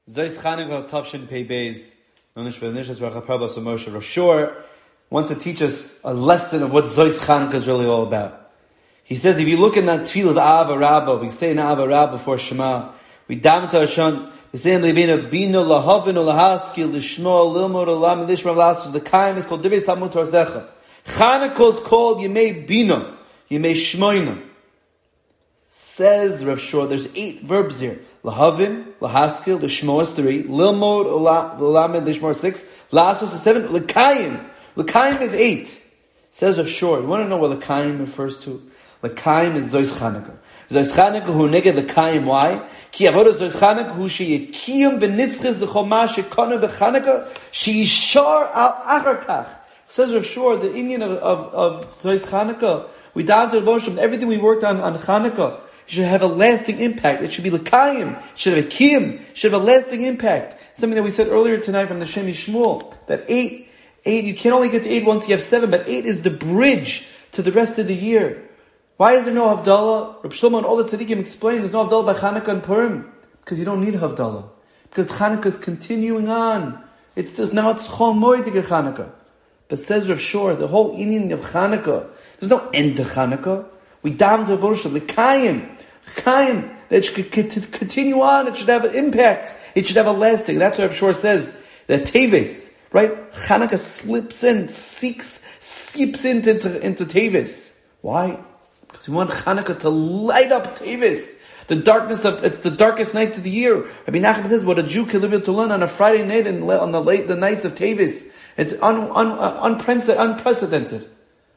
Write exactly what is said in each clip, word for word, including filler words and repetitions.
Zeis Chanukah Tavshin Pei Beis. Rav Shor wants to teach us a lesson of what Zeis Chanukah is really all about. He says, if you look in that tefillah of Ava Rabbah, we say in Ava Rabbah before Shema, we daven to Hashem, we say in Lebina, Bino lahavinu lahaskil, lishmo, lilmo, lalam, lishmo, lahaskil. The kaim is called Divrei Samut Torzecha. Chanukah is called Yemei Bino, Yemei Shmoina. Says Rav Shor, there's eight verbs here. Lahavin, lahaskil, lishmo is three, lilmo, lalam, lishmo is six, lahaskil is seven, lekayim. Lekayim is eight. Says Rav Shor, you want to know what lekayim refers to? Lekayim is Zeis Chanukah. Zeis Chanukah hu neged lekayim. Why? Ki avodas Zeis Chanukah hu sheyekiyum benitzchis l'choma shekonu b'Chanukah sheyishar al achar kach. Says Rav Shor, the Indian of of, of Zeis Chanukah, we down to the Bosham, everything we worked on on Chanukah, it should have a lasting impact. It should be lekayim. It should have a kiyum. It should have a lasting impact. Something that we said earlier tonight from the Shem Yishmuel, that eight, eight, you can only get to eight once you have seven, but eight is the bridge to the rest of the year. Why is there no Havdalah? Reb Shlomo and all the tzaddikim explain there's no Havdalah by Chanukah and Purim. Because you don't need Havdalah. Because Chanukah is continuing on. It's just, now it's Chol Moed to get Chanukah. But says Rav Shor, the whole meaning of Chanukah, there's no end to Chanukah. We daven to the Boshel, the Kayim, Kayim, that it should continue on, it should have an impact, it should have a lasting. That's what Rav Shor says, that Teves, right? Chanukah slips in, seeks, seeps into, into, into Teves. Why? Because we want Chanukah to light up Teves. The darkness of, it's the darkest night of the year. Rabbi Nachman says what a Jew can live to learn on a Friday night and on the late, the nights of Teves. It's un, un, uh, unprecedented, unprecedented.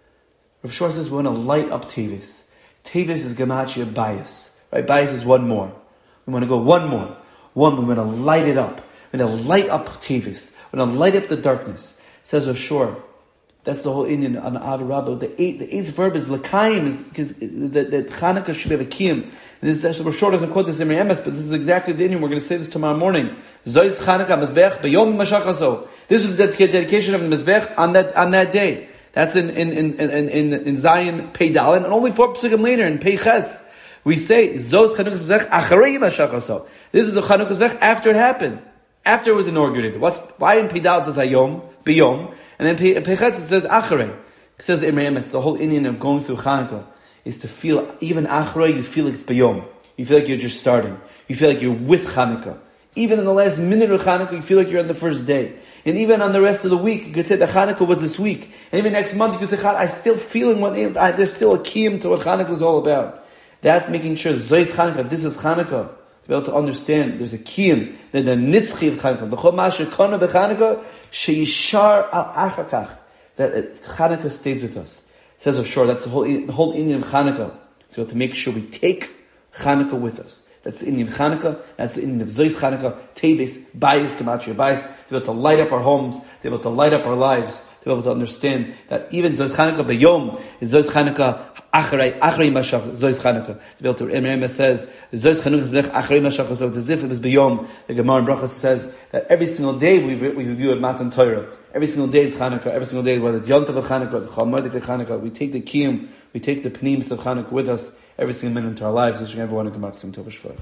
Rav Shor says we want to light up Teves. Teves is Gematria bias. Right? Bias is one more. We want to go one more. One, we want to light it up. We want to light up Teves. We want to light up the darkness. Says Rav Shor. That's the whole Indian on Ava Rabbah. The eighth, the eighth verb is lekayim, is because that, that Chanukah should have a kiyum. This is Rav Shor doesn't quote this in Emes, but this is exactly the Indian. We're going to say this tomorrow morning. Zois Chanukah mizbech b'yom mashachaso. This is the dedication of the mizbech on that on that day. That's in in in in in, in Zion Pei Dalin, and only four psukim later in Pei Ches we say Zos Chanukah mizbech acharei mashachaso. This is the Chanukah mizbech after it happened, after it was inaugurated. What's why in Pei Dalin it says hayom b'yom? And then Pechetz it says Acharei. It says the Imrei Emes, the whole Indian of going through Chanukah is to feel, even Acharei, you feel like it's Bayom. You feel like you're just starting. You feel like you're with Chanukah. Even in the last minute of Chanukah, you feel like you're on the first day. And even on the rest of the week, you could say that Chanukah was this week. And even next month, you could say, I'm still feeling what, I, there's still a kiyum to what Chanukah is all about. That's making sure, Zeis Chanukah, this is Chanukah. To be able to understand, there's a kiyum, that the nitzchi of Chanukah, the chomah shekona b'Chanukah, sheishar al achakach, that Chanukah stays with us. It says of Shor, that's the whole the whole Indian of Chanukah. So to make sure we take Chanukah with us. That's the Indian of Chanukah. That's the Indian of Zeis Chanukah. Teves, bias, gematria, bias. To be able to light up our homes. To be able to light up our lives. To be able to understand that even Zeis Chanukah b'yom is Zeis Chanukah acharei acharei mashach Zeis Chanukah. To be able to, Emrei says Zeis Chanukah is acharei mashach. So it's as if it was b'yom. The Gemara in Brachos says that every single day we we review at Matan Torah. Every single day is Chanukah. Every single day, whether it's Yom Tov of Chanukah, the Chol Moed of Chanukah, we take the kiyum, we take the pnimis of Chanukah with us every single minute into our lives. So everyone can come back to Tov Shkoyach.